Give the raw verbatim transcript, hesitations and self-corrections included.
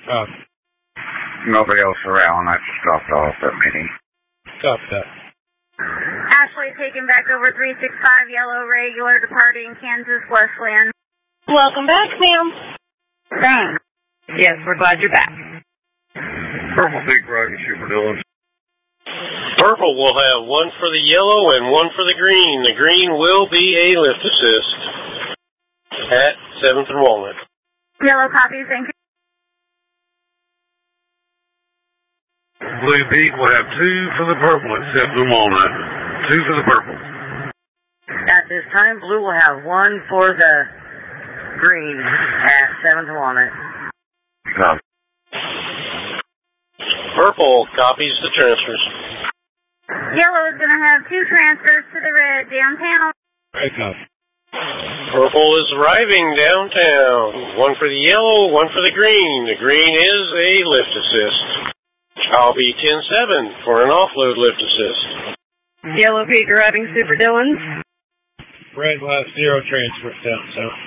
Uh, Nobody else around. I stopped off at Minnie. Stop that. Ashley taking back over three six five, yellow regular, departing Kansas Westland. Welcome back, ma'am. Thanks. Yes, we're glad you're back. Purple Big Rocket Super Dillon. Purple will have one for the yellow and one for the green. The green will be a lift assist at seventh and Walnut. Yellow copies, thank you. Blue Beat will have two for the purple at seventh and Walnut. Two for the purple. At this time, blue will have one for the green at seventh and Walnut. Copy. Purple copies the transfers. Yellow is going to have two transfers to the red downtown. Right now. Purple is arriving downtown. One for the yellow, one for the green. The green is a lift assist. I'll be ten seven for an offload lift assist. Yellow Peak arriving Super Dillons. Red will have zero transfers down south.